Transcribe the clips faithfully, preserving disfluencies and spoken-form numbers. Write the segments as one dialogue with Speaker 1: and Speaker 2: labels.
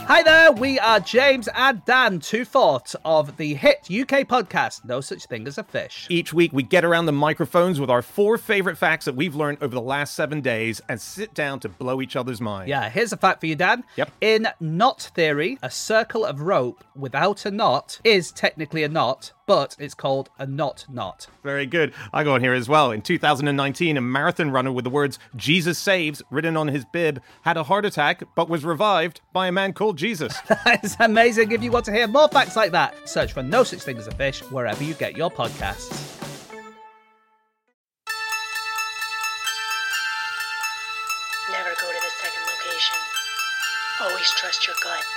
Speaker 1: Hi there, we are James and Dan, two-fourths of the hit U K podcast, No Such Thing as a Fish.
Speaker 2: Each week, we get around the microphones with our four favorite facts that we've learned over the last seven days and sit down to blow each other's minds.
Speaker 1: Yeah, here's a fact for you, Dan.
Speaker 2: Yep.
Speaker 1: In knot theory, a circle of rope without a knot is technically a knot, but it's called a knot knot.
Speaker 2: Very good. I go on here as well. In two thousand nineteen, a marathon runner with the words Jesus Saves written on his bib had a heart attack but was revived by a man called Jesus.
Speaker 1: That is amazing. If you want to hear more facts like that, search for No Such Thing as a Fish wherever you get your podcasts.
Speaker 3: Never go to the second location. Always trust your gut.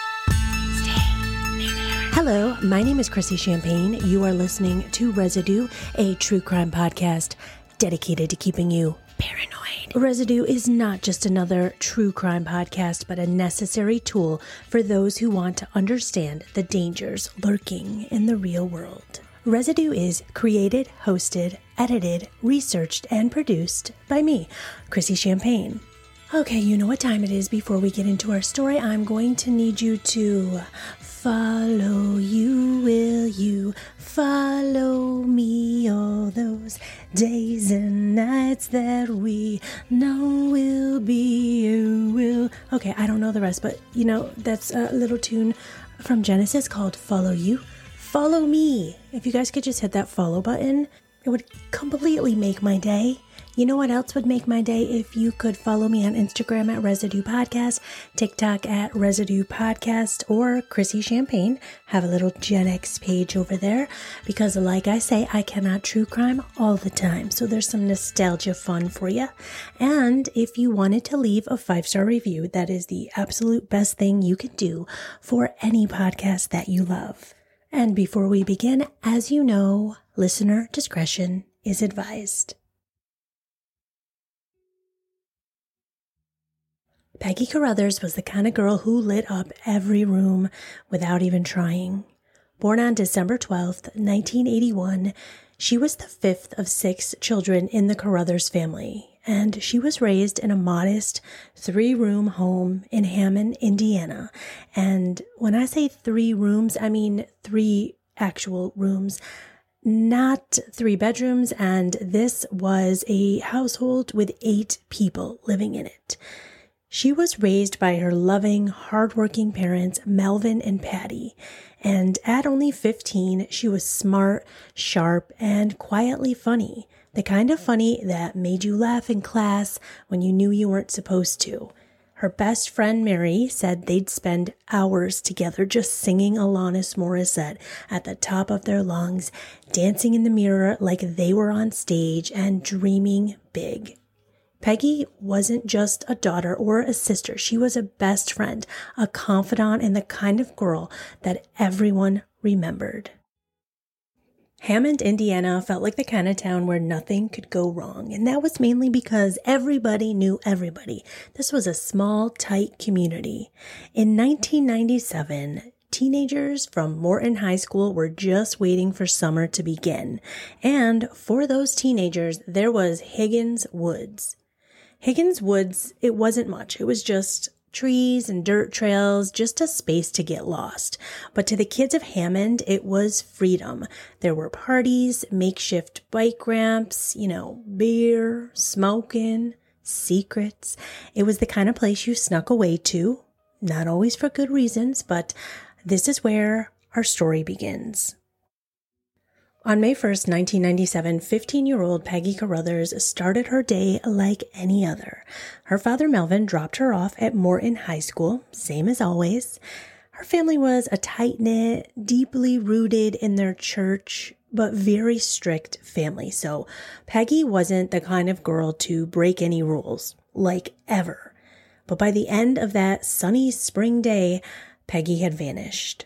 Speaker 4: Hello, my name is Chrissy Champagne. You are listening to Residue, a true crime podcast dedicated to keeping you paranoid. Residue is not just another true crime podcast, but a necessary tool for those who want to understand the dangers lurking in the real world. Residue is created, hosted, edited, researched, and produced by me, Chrissy Champagne. Okay, you know what time it is. Before we get into our story, I'm going to need you to follow you, will you follow me all those days and nights that we know will be, you will. Okay, I don't know the rest, but you know, that's a little tune from Genesis called Follow You, Follow Me. If you guys could just hit that follow button, it would completely make my day. You know what else would make my day? If you could follow me on Instagram at Residue Podcast, TikTok at Residue Podcast, or Chrissy Champagne. Have a little Gen X page over there because, like I say, I cannot true crime all the time. So there's some nostalgia fun for you. And if you wanted to leave a five-star review, that is the absolute best thing you can do for any podcast that you love. And before we begin, as you know, listener discretion is advised. Peggy Carruthers was the kind of girl who lit up every room without even trying. Born on December twelfth, nineteen eighty-one, she was the fifth of six children in the Carruthers family, and she was raised in a modest three-room home in Hammond, Indiana. And when I say three rooms, I mean three actual rooms, not three bedrooms, and this was a household with eight people living in it. She was raised by her loving, hardworking parents, Melvin and Patty, and at only fifteen, she was smart, sharp, and quietly funny. The kind of funny that made you laugh in class when you knew you weren't supposed to. Her best friend, Mary, said they'd spend hours together just singing Alanis Morissette at the top of their lungs, dancing in the mirror like they were on stage, and dreaming big. Peggy wasn't just a daughter or a sister. She was a best friend, a confidant, and the kind of girl that everyone remembered. Hammond, Indiana felt like the kind of town where nothing could go wrong, and that was mainly because everybody knew everybody. This was a small, tight community. In nineteen ninety-seven, teenagers from Morton High School were just waiting for summer to begin, and for those teenagers, there was Higgins Woods. Higgins Woods, it wasn't much. It was just trees and dirt trails, just a space to get lost. But to the kids of Hammond, it was freedom. There were parties, makeshift bike ramps, you know, beer, smoking, secrets. It was the kind of place you snuck away to, not always for good reasons, but this is where our story begins. On May first, nineteen ninety-seven, fifteen-year-old Peggy Carruthers started her day like any other. Her father, Melvin, dropped her off at Morton High School, same as always. Her family was a tight-knit, deeply rooted in their church, but very strict family, so Peggy wasn't the kind of girl to break any rules, like ever. But by the end of that sunny spring day, Peggy had vanished.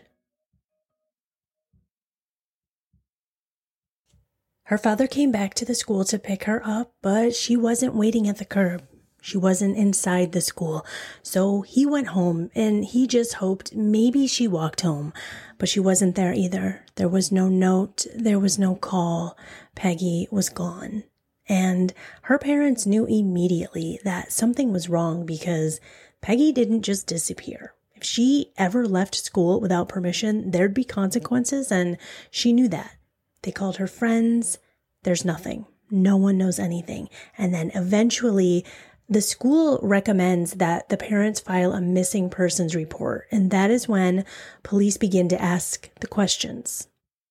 Speaker 4: Her father came back to the school to pick her up, but she wasn't waiting at the curb. She wasn't inside the school. So he went home, and he just hoped maybe she walked home. But she wasn't there either. There was no note. There was no call. Peggy was gone. And her parents knew immediately that something was wrong because Peggy didn't just disappear. If If she ever left school without permission, there'd be consequences, and she knew that. They called her friends. There's nothing. No one knows anything. And then eventually, the school recommends that the parents file a missing persons report, and that is when police begin to ask the questions.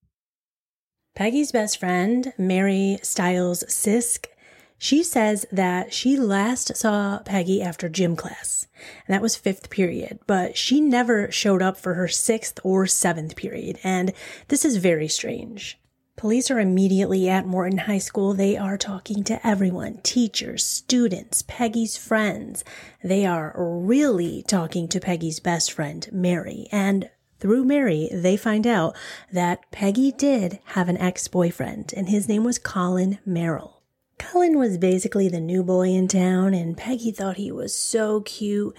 Speaker 4: Peggy's best friend, Mary Stiles Sisk, she says that she last saw Peggy after gym class, and that was fifth period, but she never showed up for her sixth or seventh period, and this is very strange. Police are immediately at Morton High School. They are talking to everyone, teachers, students, Peggy's friends. They are really talking to Peggy's best friend, Mary, and through Mary, they find out that Peggy did have an ex-boyfriend, and his name was Colin Merrill. Colin was basically the new boy in town, and Peggy thought he was so cute.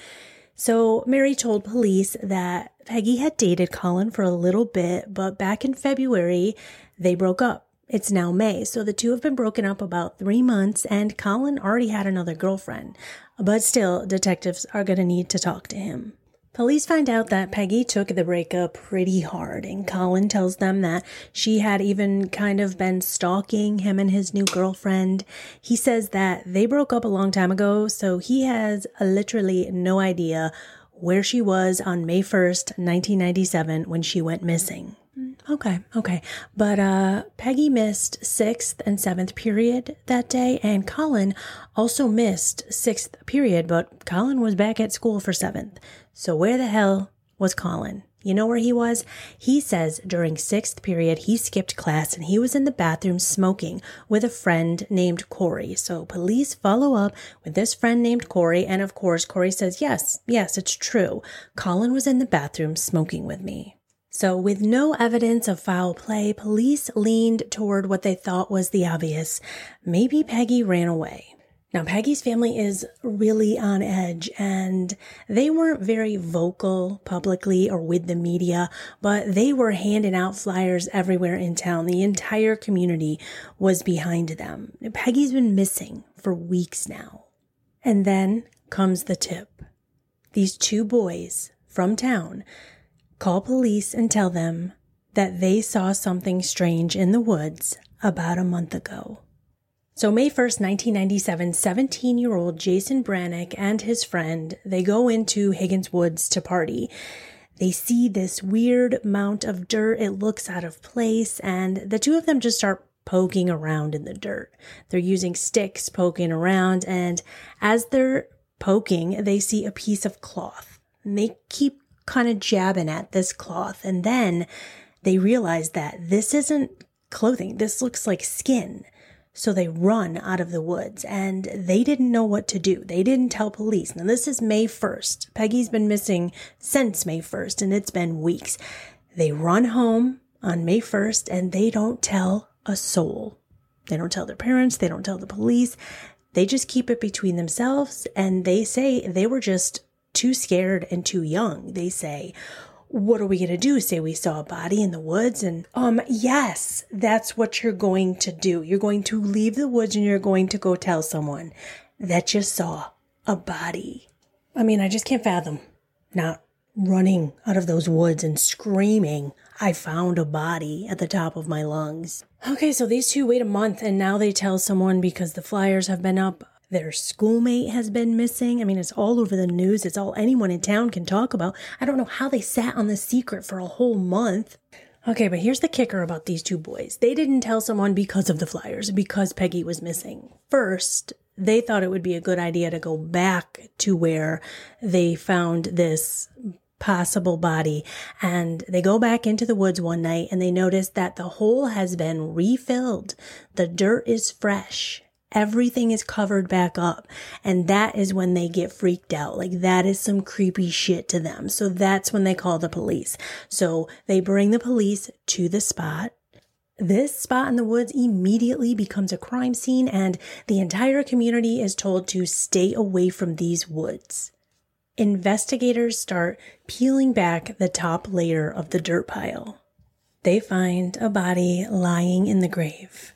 Speaker 4: So Mary told police that Peggy had dated Colin for a little bit, but back in February, they broke up. It's now May, so the two have been broken up about three months, and Colin already had another girlfriend. But still, detectives are going to need to talk to him. Police find out that Peggy took the breakup pretty hard, and Colin tells them that she had even kind of been stalking him and his new girlfriend. He says that they broke up a long time ago, so he has literally no idea where she was on May first, nineteen ninety-seven, when she went missing. Okay, okay. But uh, Peggy missed sixth and seventh period that day, and Colin also missed sixth period, but Colin was back at school for seventh. So where the hell was Colin? You know where he was? He says during sixth period, he skipped class and he was in the bathroom smoking with a friend named Corey. So police follow up with this friend named Corey. And of course, Corey says, yes, yes, it's true. Colin was in the bathroom smoking with me. So with no evidence of foul play, police leaned toward what they thought was the obvious. Maybe Peggy ran away. Now, Peggy's family is really on edge, and they weren't very vocal publicly or with the media, but they were handing out flyers everywhere in town. The entire community was behind them. Peggy's been missing for weeks now. And then comes the tip. These two boys from town call police and tell them that they saw something strange in the woods about a month ago. So May first, nineteen ninety-seven, seventeen-year-old Jason Brannick and his friend, they go into Higgins Woods to party. They see this weird mount of dirt. It looks out of place, and the two of them just start poking around in the dirt. They're using sticks, poking around, and as they're poking, they see a piece of cloth. And they keep kind of jabbing at this cloth, and then they realize that this isn't clothing. This looks like skin. So they run out of the woods, and they didn't know what to do. They didn't tell police. Now, this is May first. Peggy's been missing since May first, and it's been weeks. They run home on May first, and they don't tell a soul. They don't tell their parents. They don't tell the police. They just keep it between themselves, and they say they were just too scared and too young. They say, what are we going to do? Say we saw a body in the woods? And, um, yes, that's what you're going to do. You're going to leave the woods and you're going to go tell someone that you saw a body. I mean, I just can't fathom not running out of those woods and screaming, I found a body at the top of my lungs. Okay, so these two wait a month and now they tell someone because the flyers have been up. Their schoolmate has been missing. I mean, it's all over the news. It's all anyone in town can talk about. I don't know how they sat on the secret for a whole month. Okay, but here's the kicker about these two boys. They didn't tell someone because of the flyers, because Peggy was missing. First, they thought it would be a good idea to go back to where they found this possible body. And they go back into the woods one night and they notice that the hole has been refilled. The dirt is fresh. Everything is covered back up. And that is when they get freaked out. Like, that is some creepy shit to them. So that's when they call the police. So they bring the police to the spot. This spot in the woods immediately becomes a crime scene, and the entire community is told to stay away from these woods. Investigators start peeling back the top layer of the dirt pile. They find a body lying in the grave.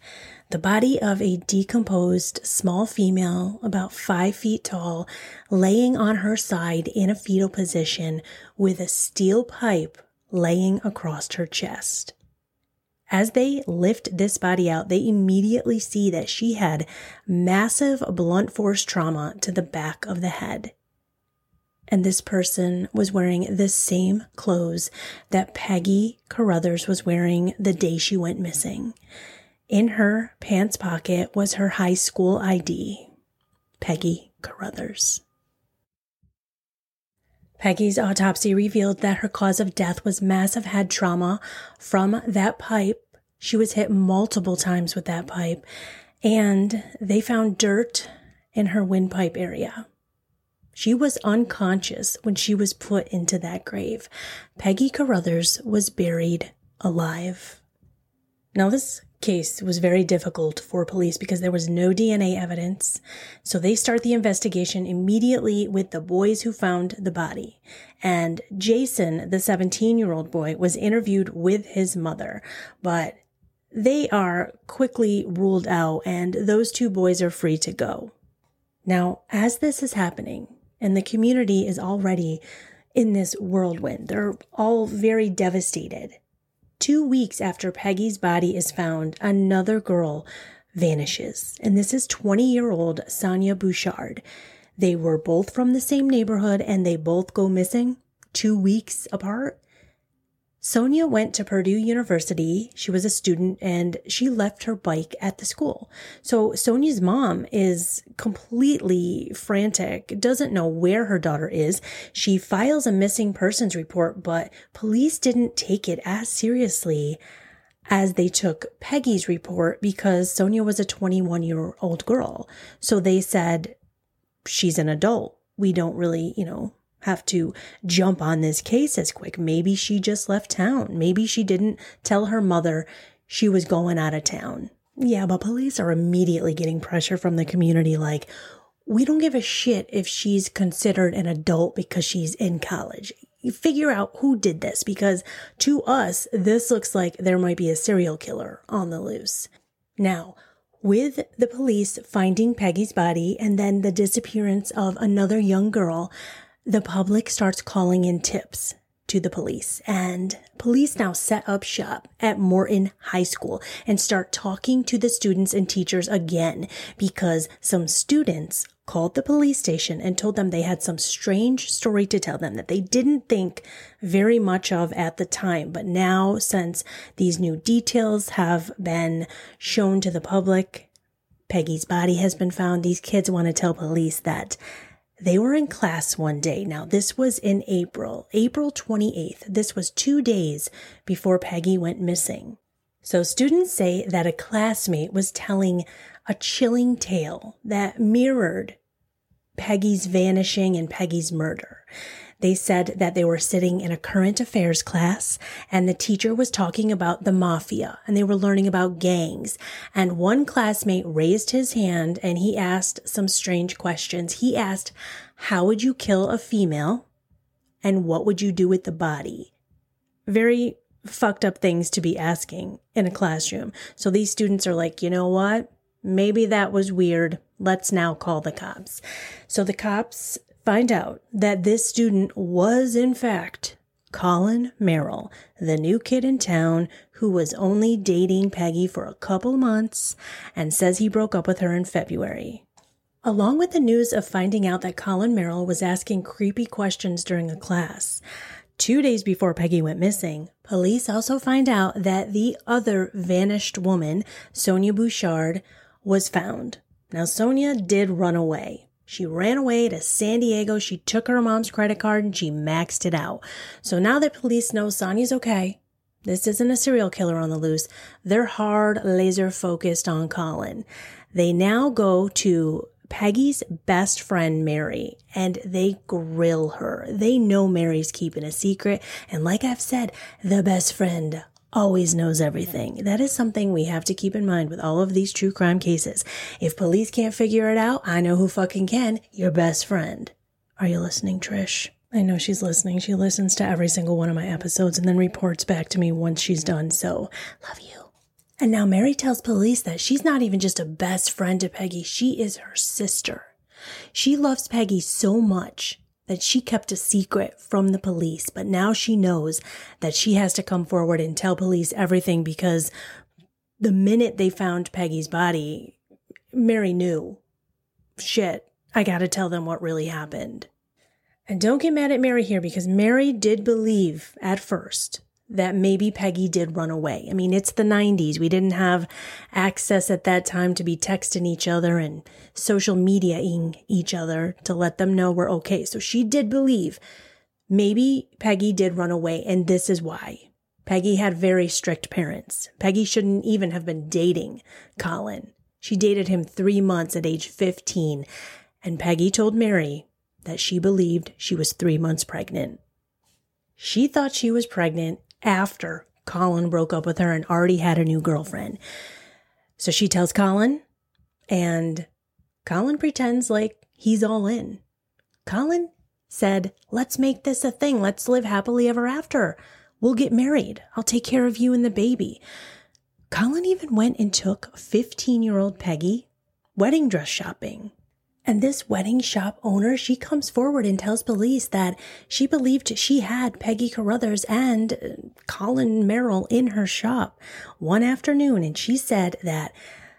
Speaker 4: The body of a decomposed small female, about five feet tall, laying on her side in a fetal position with a steel pipe laying across her chest. As they lift this body out, they immediately see that she had massive blunt force trauma to the back of the head. And this person was wearing the same clothes that Peggy Carruthers was wearing the day she went missing. In her pants pocket was her high school I D, Peggy Carruthers. Peggy's autopsy revealed that her cause of death was massive head trauma from that pipe. She was hit multiple times with that pipe, and they found dirt in her windpipe area. She was unconscious when she was put into that grave. Peggy Carruthers was buried alive. Now, this case was very difficult for police because there was no D N A evidence. So they start the investigation immediately with the boys who found the body. And Jason, the seventeen-year-old boy, was interviewed with his mother. But they are quickly ruled out, and those two boys are free to go. Now, as this is happening, and the community is already in this whirlwind, they're all very devastated. Two weeks after Peggy's body is found, another girl vanishes. And this is twenty-year-old Sonia Bouchard. They were both from the same neighborhood, and they both go missing two weeks apart. Sonia went to Purdue University. She was a student, and she left her bike at the school. So Sonia's mom is completely frantic, doesn't know where her daughter is. She files a missing persons report, but police didn't take it as seriously as they took Peggy's report because Sonia was a twenty-one-year-old girl. So they said, she's an adult. We don't really, you know, have to jump on this case as quick. Maybe she just left town. Maybe she didn't tell her mother she was going out of town. Yeah, but police are immediately getting pressure from the community like, we don't give a shit if she's considered an adult because she's in college. You figure out who did this, because to us, this looks like there might be a serial killer on the loose. Now, with the police finding Peggy's body and then the disappearance of another young girl, the public starts calling in tips to the police, and police now set up shop at Morton High School and start talking to the students and teachers again because some students called the police station and told them they had some strange story to tell them that they didn't think very much of at the time. But now, since these new details have been shown to the public, Peggy's body has been found, these kids want to tell police that they were in class one day. Now, this was in April, April twenty-eighth. This was two days before Peggy went missing. So students say that a classmate was telling a chilling tale that mirrored Peggy's vanishing and Peggy's murder. They said that they were sitting in a current affairs class and the teacher was talking about the mafia and they were learning about gangs. And one classmate raised his hand and he asked some strange questions. He asked, how would you kill a female and what would you do with the body? Very fucked up things to be asking in a classroom. So these students are like, you know what? Maybe that was weird. Let's now call the cops. So the cops find out that this student was, in fact, Colin Merrill, the new kid in town who was only dating Peggy for a couple months and says he broke up with her in February. Along with the news of finding out that Colin Merrill was asking creepy questions during a class, two days before Peggy went missing, police also find out that the other vanished woman, Sonia Bouchard, was found. Now, Sonia did run away. She ran away to San Diego. She took her mom's credit card and she maxed it out. So now that police know Sonia's okay, this isn't a serial killer on the loose, they're hard laser focused on Colin. They now go to Peggy's best friend, Mary, and they grill her. They know Mary's keeping a secret. And like I've said, the best friend always knows everything. That is something we have to keep in mind with all of these true crime cases. If police can't figure it out, I know who fucking can. Your best friend. Are you listening, Trish? I know she's listening. She listens to every single one of my episodes and then reports back to me once she's done. So, love you. And now Mary tells police that she's not even just a best friend to Peggy, she is her sister. She loves Peggy so much that she kept a secret from the police, but now she knows that she has to come forward and tell police everything because the minute they found Peggy's body, Mary knew. Shit, I gotta tell them what really happened. And don't get mad at Mary here because Mary did believe at first that maybe Peggy did run away. I mean, it's the nineties. We didn't have access at that time to be texting each other and social media-ing each other to let them know we're okay. So she did believe maybe Peggy did run away, and this is why. Peggy had very strict parents. Peggy shouldn't even have been dating Colin. She dated him three months at age fifteen, and Peggy told Mary that she believed she was three months pregnant. She thought she was pregnant after Colin broke up with her and already had a new girlfriend. So she tells Colin, and Colin pretends like he's all in. Colin said, let's make this a thing. Let's live happily ever after. We'll get married. I'll take care of you and the baby. Colin even went and took fifteen-year-old Peggy wedding dress shopping. And this wedding shop owner, she comes forward and tells police that she believed she had Peggy Carruthers and Colin Merrill in her shop one afternoon. And she said that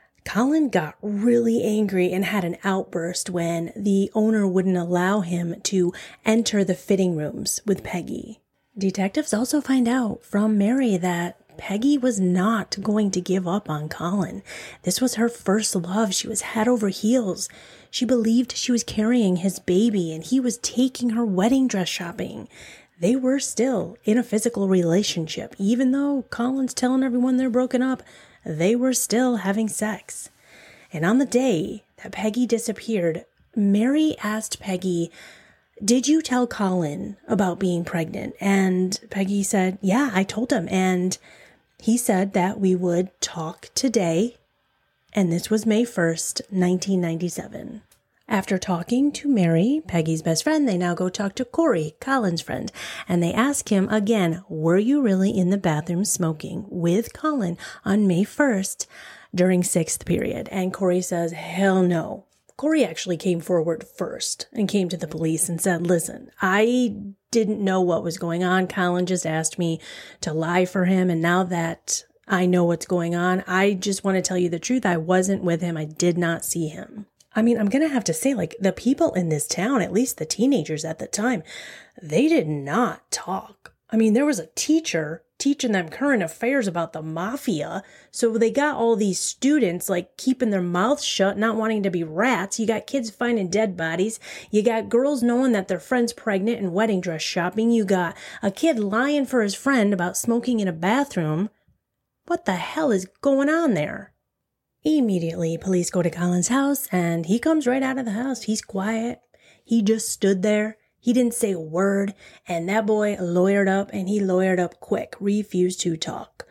Speaker 4: Colin got really angry and had an outburst when the owner wouldn't allow him to enter the fitting rooms with Peggy. Detectives also find out from Mary that Peggy was not going to give up on Colin. This was her first love. She was head over heels. She believed she was carrying his baby and he was taking her wedding dress shopping. They were still in a physical relationship. Even though Colin's telling everyone they're broken up, they were still having sex. And on the day that Peggy disappeared, Mary asked Peggy, did you tell Colin about being pregnant? And Peggy said, yeah, I told him. And he said that we would talk today. And this was May first, nineteen ninety-seven. After talking to Mary, Peggy's best friend, they now go talk to Corey, Colin's friend. And they ask him again, were you really in the bathroom smoking with Colin on May first during sixth period? And Corey says, hell no. Corey actually came forward first and came to the police and said, listen, I didn't know what was going on. Colin just asked me to lie for him. And now that I know what's going on, I just want to tell you the truth. I wasn't with him. I did not see him. I mean, I'm going to have to say, like, the people in this town, at least the teenagers at the time, they did not talk. I mean, there was a teacher teaching them current affairs about the mafia. So they got all these students like keeping their mouths shut, not wanting to be rats. You got kids finding dead bodies. You got girls knowing that their friend's pregnant and wedding dress shopping. You got a kid lying for his friend about smoking in a bathroom. What the hell is going on there? Immediately, police go to Colin's house and he comes right out of the house. He's quiet. He just stood there. He didn't say a word, and that boy lawyered up, and he lawyered up quick, refused to talk.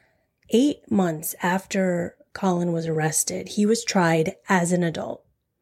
Speaker 4: Eight months after Colin was arrested, he was tried as an adult,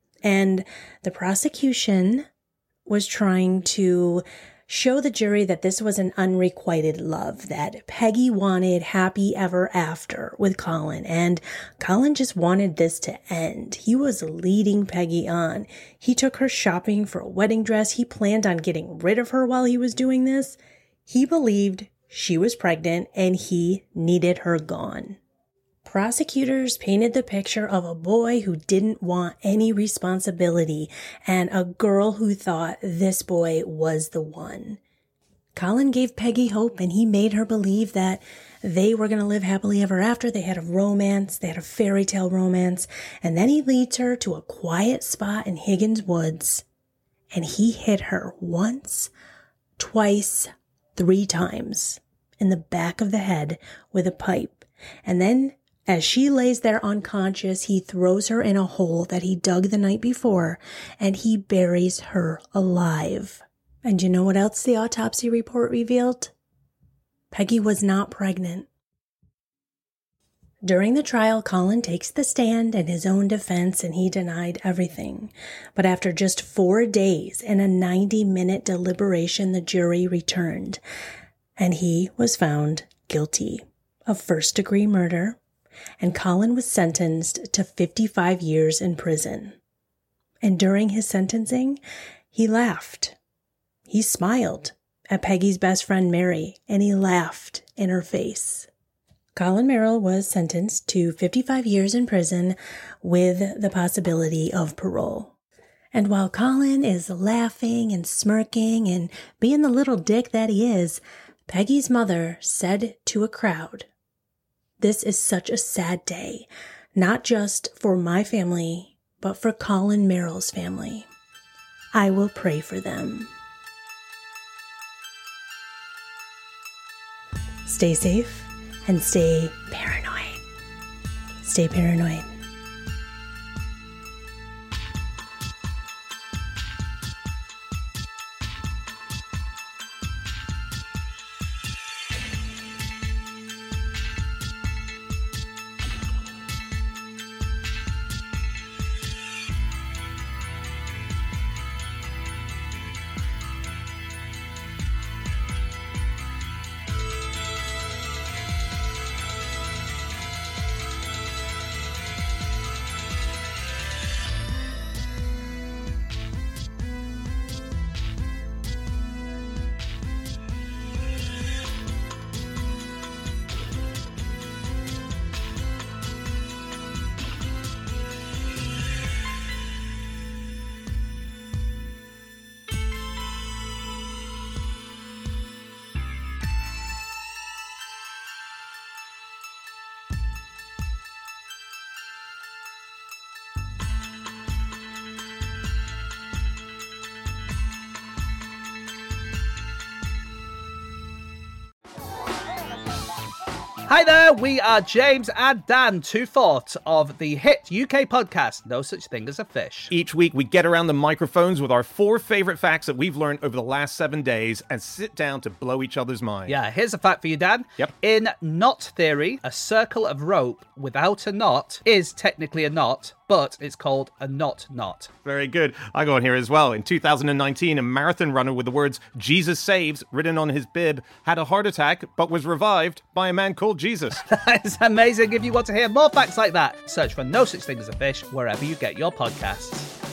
Speaker 4: and the prosecution was trying to show the jury that this was an unrequited love, that Peggy wanted happy ever after with Colin, and Colin just wanted this to end. He was leading Peggy on. He took her shopping for a wedding dress. He planned on getting rid of her while he was doing this. He believed she was pregnant and he needed her gone. Prosecutors painted the picture of a boy who didn't want any responsibility and a girl who thought this boy was the one. Colin gave Peggy hope and he made her believe that they were going to live happily ever after. They had a romance, they had a fairy tale romance, and then he leads her to a quiet spot in Higgins Woods and he hit her once, twice, three times in the back of the head with a pipe. And then as she lays there unconscious, he throws her in a hole that he dug the night before, and he buries her alive. And you know what else the autopsy report revealed? Peggy was not pregnant. During the trial, Colin takes the stand in his own defense, and he denied everything. But after just four days and a ninety-minute deliberation, the jury returned, and he was found guilty of first-degree murder, and Colin was sentenced to fifty-five years in prison. And during his sentencing, he laughed. He smiled at Peggy's best friend Mary, and he laughed in her face. Colin Merrill was sentenced to fifty-five years in prison with the possibility of parole. And while Colin is laughing and smirking and being the little dick that he is, Peggy's mother said to a crowd, "This is such a sad day, not just for my family, but for Colin Merrill's family. I will pray for them." Stay safe and stay paranoid. Stay paranoid.
Speaker 1: Hi there, we are James and Dan, two-fourths of the hit U K podcast, No Such Thing as a Fish.
Speaker 2: Each week we get around the microphones with our four favourite facts that we've learned over the last seven days and sit down to blow each other's mind.
Speaker 1: Yeah, here's a fact for you, Dan.
Speaker 2: Yep.
Speaker 1: In knot theory, a circle of rope without a knot is technically a knot, but it's called a knot knot.
Speaker 2: Very good. I got on here as well. In two thousand nineteen, a marathon runner with the words "Jesus saves" written on his bib had a heart attack but was revived by a man called Jesus.
Speaker 1: That's amazing. If you want to hear more facts like that, search for No Such Thing as a Fish wherever you get your podcasts.